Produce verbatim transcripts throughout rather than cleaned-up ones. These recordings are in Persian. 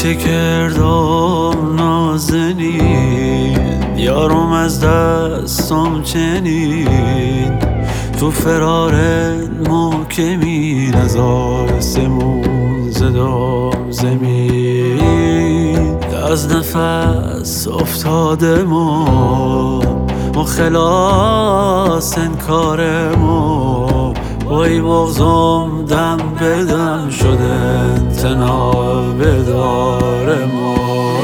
چه کردم نازنین، یارم از دستم چنین. تو فرارت محکمین، از آسمون زدم زمین. از نفس افتاده ما ما خلاص انکار ما، وای مغزم دم بدم شده تناب دار ما.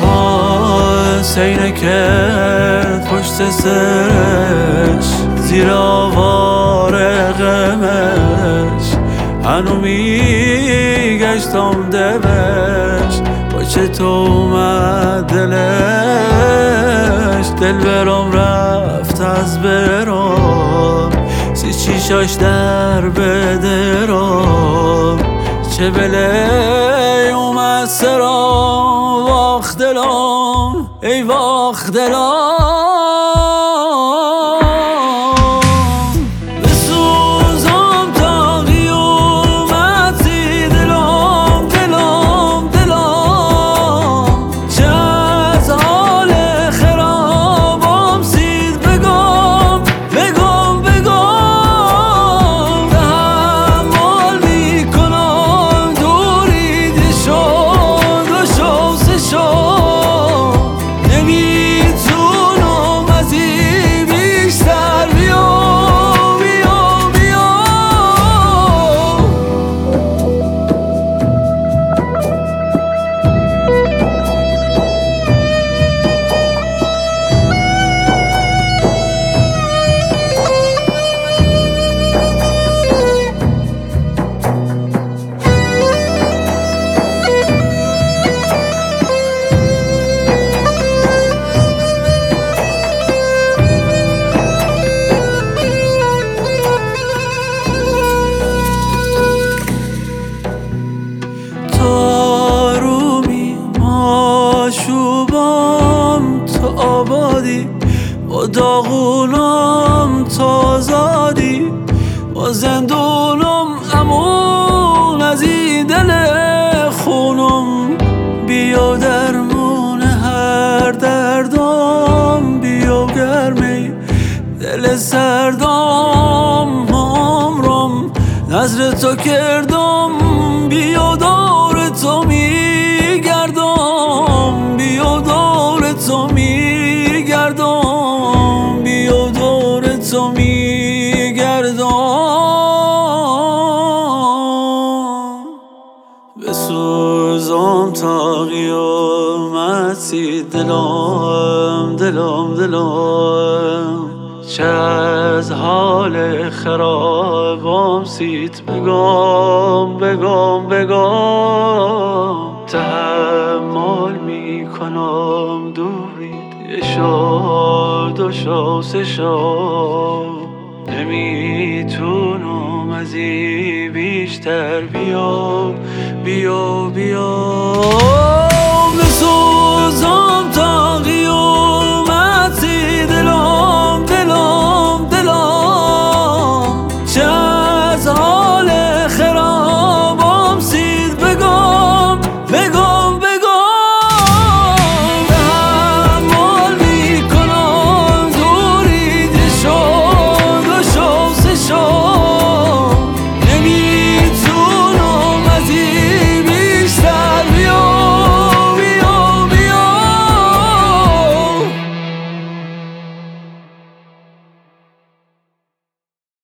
سینه کرد پشت سرش زیر آوار غمش، هنو میگشتم دمش با چه تو اومد دلش. دل برام رفت از برام، سی چیشاش در بدرام. چه بله اومد سرام، واخ دلام ای واخ دلام. با داغونم تا آزادی، با زندونم امون از این دل خونم. بیا درمون هر دردم، بیا گرمی دل سردم عمرم. نظر تو کردم بیا دور تو میگردم، بیا دور تو میگردم، بیا دور تو میگردم. بسوزم تا قیامتی دلم دلم دلم. چه از حال خرابم سیت بگم بگم بگم. تحمل میکنم دورید یه شو دو شو سه شو، نمیتونم از این بیشتر. بیا بیا بیا بسوزم